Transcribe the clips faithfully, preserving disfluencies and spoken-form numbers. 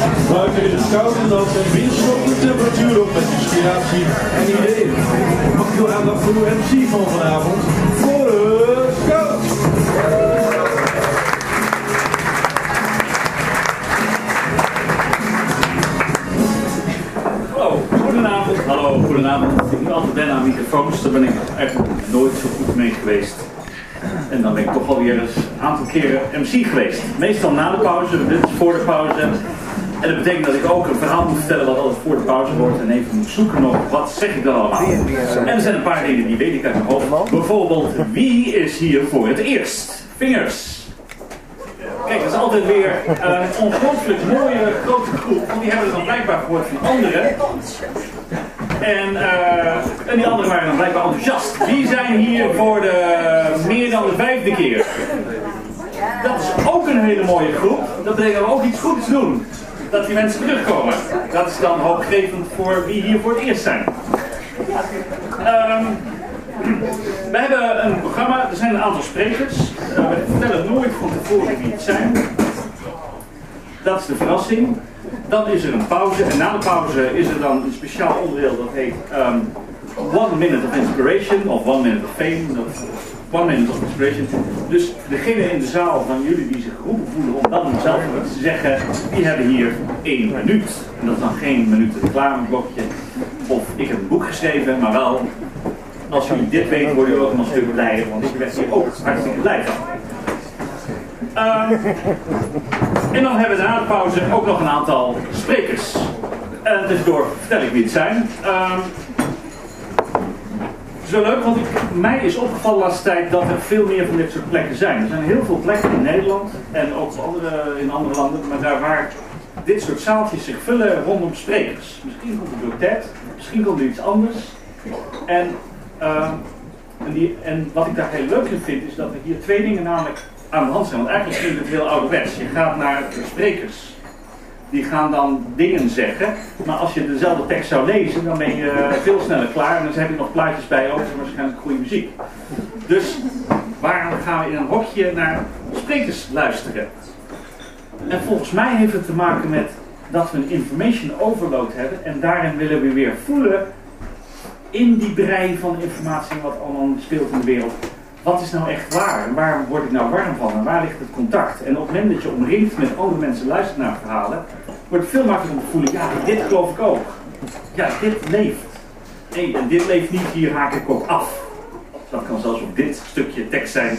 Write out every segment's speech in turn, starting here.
Buiten is het koud en dan en binnen stopt de temperatuur op met inspiratie en ideeën. Mag ik uw aandacht voor uw M C van vanavond? Voor de Scout! Hallo, goedenavond. Hallo, goedenavond. Ik moet altijd wennen aan microfoons, daar ben ik eigenlijk nooit zo goed mee geweest. En dan ben ik toch alweer eens een aantal keren M C geweest. Meestal na de pauze, dit is voor de pauze. En dat betekent dat ik ook een verhaal moet vertellen wat altijd voor de pauze wordt. En even moet zoeken nog, wat zeg ik dan allemaal. En er zijn een paar dingen die weet ik uit mijn hoofd. Bijvoorbeeld, wie is hier voor het eerst? Vingers. Kijk, dat is altijd weer een ongelooflijk mooie grote groep. Want die hebben het dan blijkbaar gehoord van anderen. En, uh, en die anderen waren dan blijkbaar enthousiast. Wie zijn hier voor de meer dan de vijfde keer? Dat is ook een hele mooie groep. Dat betekent dat we ook iets goeds doen. Dat die mensen terugkomen. Dat is dan hoopgevend voor wie hier voor het eerst zijn. Um, we hebben een programma, er zijn een aantal sprekers. Uh, we vertellen nooit van tevoren wie het zijn. Dat is de verrassing. Dan is er een pauze en na de pauze is er dan een speciaal onderdeel dat heet um, One Minute of Inspiration of One Minute of Fame. Dat, one Minute of Inspiration. Dus degene in de zaal van jullie die zich geroepen voelen om dan zelf iets te zeggen, die hebben hier één minuut. En dat is dan geen minuut reclameblokje of ik heb een boek geschreven, maar wel als jullie dit weten worden jullie ook nog een stuk blijer, want ik werd hier ook hartstikke blij van. Uh, en dan hebben we na de pauze ook nog een aantal sprekers. En tussendoor vertel ik wie het zijn. Uh, het is wel leuk, want ik, mij is opgevallen de laatste tijd dat er veel meer van dit soort plekken zijn. Er zijn heel veel plekken in Nederland en ook andere, in andere landen, maar daar waar dit soort zaaltjes zich vullen rondom sprekers. Misschien komt het door tijd, misschien komt er iets anders. En, uh, en, die, en wat ik daar heel leuk in vind, is dat er hier twee dingen namelijk aan de hand zijn. Want eigenlijk klinkt het heel ouderwets. Je gaat naar de sprekers. Die gaan dan dingen zeggen. Maar als je dezelfde tekst zou lezen, dan ben je veel sneller klaar. En dan heb je nog plaatjes bij ook. En waarschijnlijk goede muziek. Dus waarom gaan we in een hokje naar sprekers luisteren? En volgens mij heeft het te maken met dat we een information overload hebben. En daarin willen we weer voelen in die brei van informatie wat allemaal speelt in de wereld. Wat is nou echt waar? En waar word ik nou warm van? En waar ligt het contact? En op het moment dat je omringt met andere mensen luistert naar verhalen, wordt het veel makkelijker om te voelen, ja, dit geloof ik ook. Ja, dit leeft. Nee, en dit leeft niet, hier haak ik ook af. Dat kan zelfs op dit stukje tekst zijn.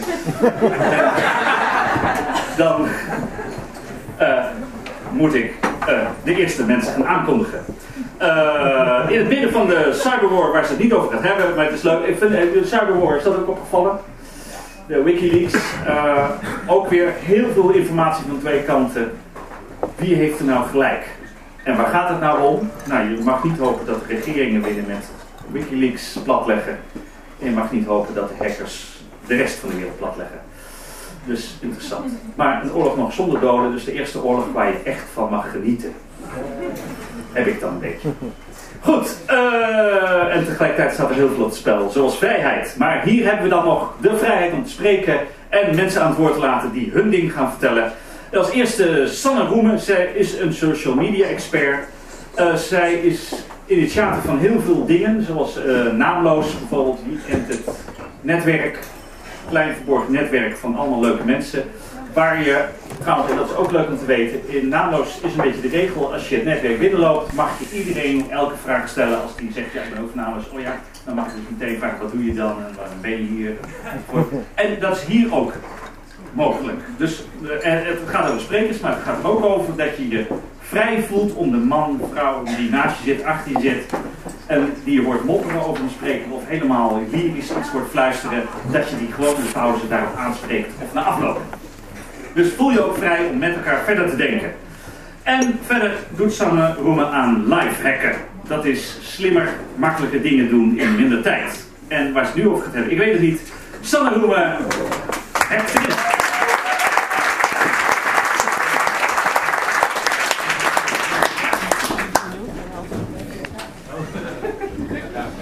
Dan uh, moet ik uh, de eerste mensen gaan aankondigen. Uh, in het midden van de cyberwar, waar ze het niet over gaat hebben, maar het is leuk. Ik vind, de cyberwar, is dat ook opgevallen? De Wikileaks. Uh, ook weer heel veel informatie van twee kanten. Wie heeft er nou gelijk? En waar gaat het nou om? Nou, je mag niet hopen dat de regeringen winnen met Wikileaks platleggen. En je mag niet hopen dat de hackers de rest van de wereld platleggen. Dus interessant. Maar een oorlog nog zonder doden, dus de eerste oorlog waar je echt van mag genieten. Heb ik dan een beetje. Goed, uh, en tegelijkertijd staat er heel veel op het spel, zoals vrijheid. Maar hier hebben we dan nog de vrijheid om te spreken en mensen aan het woord te laten die hun ding gaan vertellen. Als eerste Sanne Roemen, zij is een social media expert. Uh, zij is initiator van heel veel dingen, zoals uh, Naamloos bijvoorbeeld. Wie kent het netwerk, klein verborgen netwerk van allemaal leuke mensen. Waar je, trouwens, en dat is ook leuk om te weten, in Naamloos is een beetje de regel, als je het netwerk binnenloopt, mag je iedereen elke vraag stellen. Als die zegt, ja, ik ben ook Naamloos, oh ja, dan mag je dus meteen vragen, wat doe je dan en waarom ben je hier? En dat is hier ook mogelijk. Dus en het gaat over sprekers, maar het gaat er ook over dat je je vrij voelt om de man, de vrouw die naast je zit, achter je zit, en die je hoort mopperen over een spreker of helemaal lyrisch iets wordt fluisteren, dat je die gewoon in de pauze daarop aanspreekt of na afloop. Dus voel je ook vrij om met elkaar verder te denken. En verder doet Sanne Roemen aan lifehacken. Dat is slimmer, makkelijke dingen doen in minder tijd. En waar ze het nu over gaat hebben, ik weet het niet. Sanne Roemen, het is.